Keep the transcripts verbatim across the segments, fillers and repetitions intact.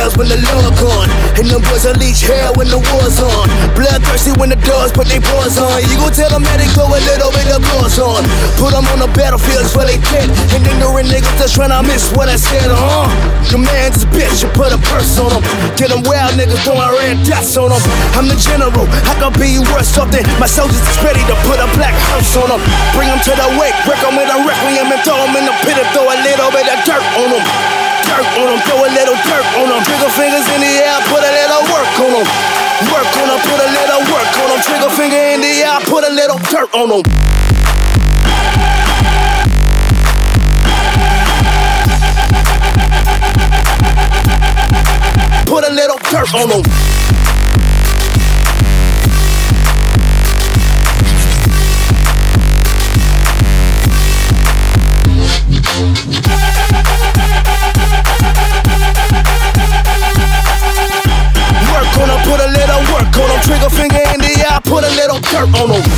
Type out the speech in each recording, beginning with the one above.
bells when the Lord gone. And them boys unleash hell when the war's on. Bloodthirsty when the dogs put they paws on. You gon' tell them that they go a little bit of gloss on. Put them on the battlefields where they fit. And ignorant niggas just tryna miss what I said, huh? Command this bitch, you put a purse on them. Get them wild niggas throwing red dots on them. I'm the general, I could be worth something. My soldiers is ready to put a black hearse on them. Bring them to the wake, break them with a requiem and throw them in the pit and throw a little bit of dirt on them. Dirt on them, throw a little dirt on them. Trigger fingers in the air, put a little work on them. Work on them, put a little work on them. Trigger finger in the air, put a little dirt on them. Put a little dirt on them. Work on them, put a little work on them. Trigger finger in the air, put a little dirt on them.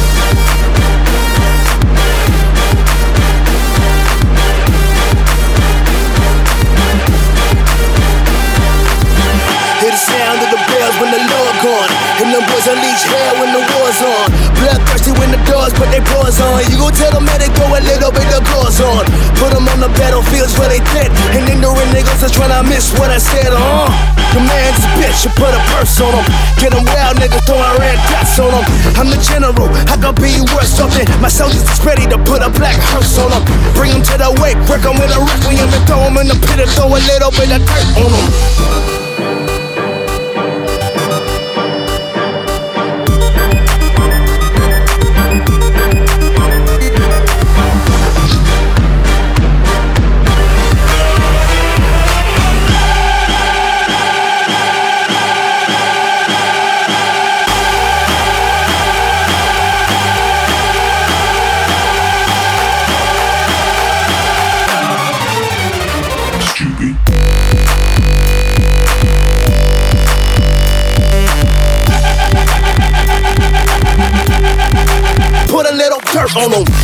Hear the sound of the bells when the Lord gone. And them boys unleash hell when the war's on. Bloodthirsty when the dogs put they paws on. You gon' tell them that they go a little bit of gloss on. Put them on the battlefields where they fit. And ignorant niggas just tryna miss what I said, huh? Command this bitch, you put a purse on them. Get them wild niggas throwing red dots on them. I'm the general, I could be worth something. My soldiers is ready to put a black hearse on them. Bring them to the wake, break them with a requiem and throw them in the pit and throw a little bit of dirt on them. Put a little dirt on them.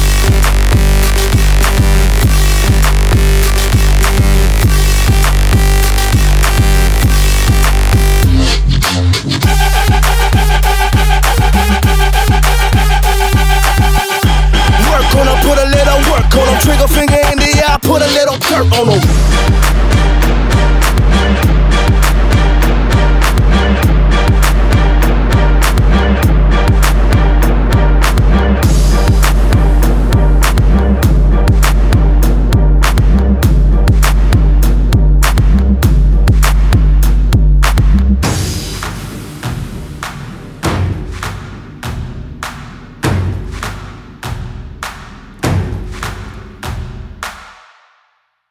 Work on them, put a little work on them. Trigger finger in the eye, put a little dirt on them.